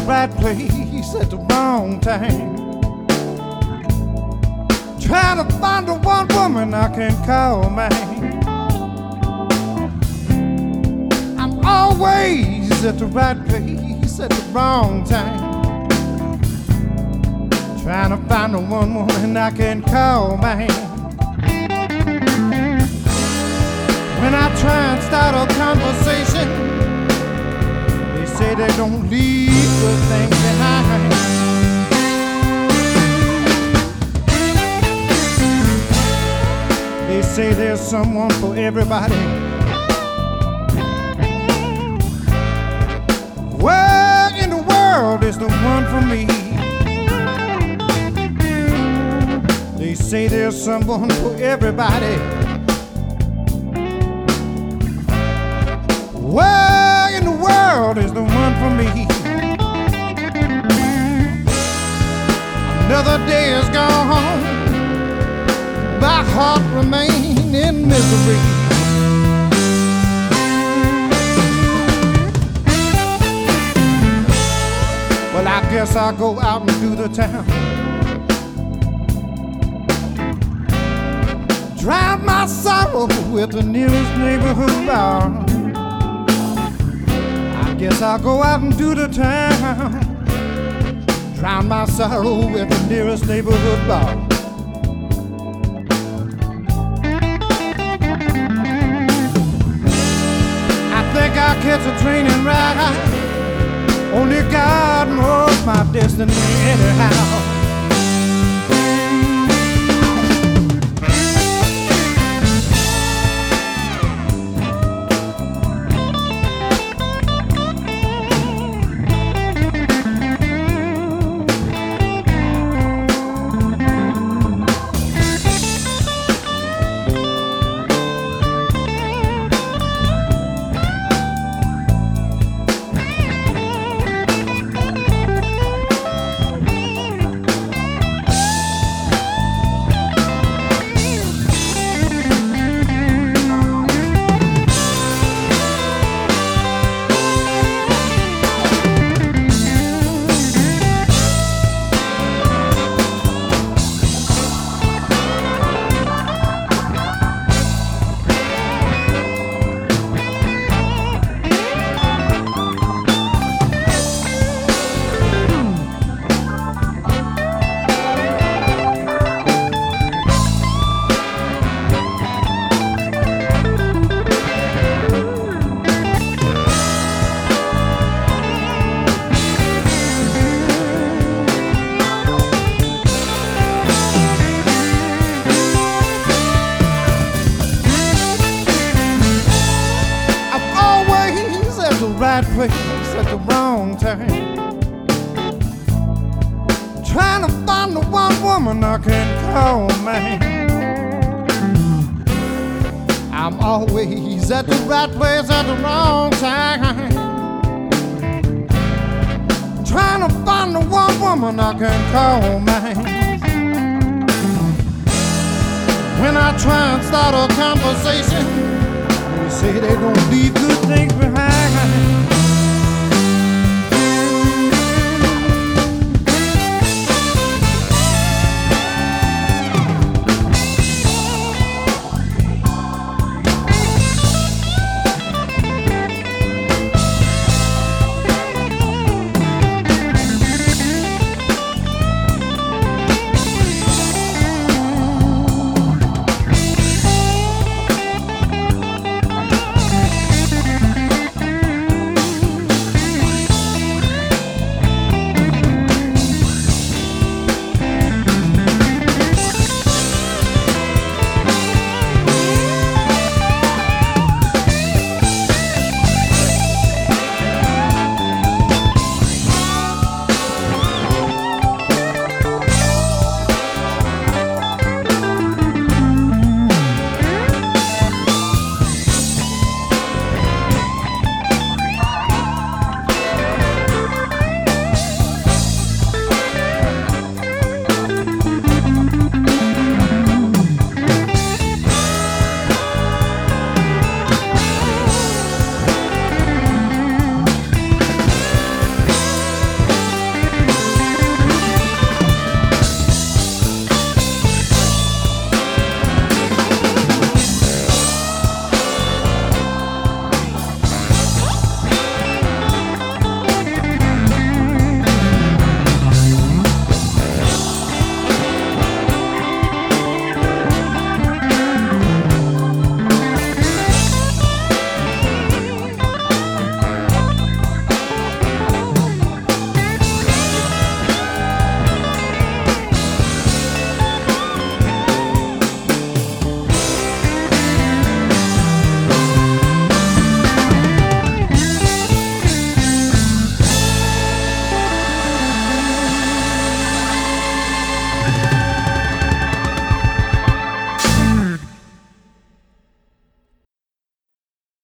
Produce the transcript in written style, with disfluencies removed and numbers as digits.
right place at the wrong time. Trying to find the one woman I can call mine. I'm always at the right place at the wrong time. Trying to find the one woman I can call mine. When I try and start a conversation, they say they don't leave good things behind. They say there's someone for everybody. Where in the world is the one for me? They say there's someone for everybody. Where in the world is the one for me? Another day is gone, my heart remains in misery. Well, I guess I'll go out and do the town. Drive my sorrow with the nearest neighborhood bar. I guess I'll go out and do the town. Drown my sorrow with the nearest neighborhood bar. I think I'll catch a train and ride. Only God knows my destiny anyhow. Right place at the wrong time. Trying to find the one woman I can call mine. I'm always at the right place at the wrong time. Trying to find the one woman I can call mine. When I try and start a conversation, they say they don't leave good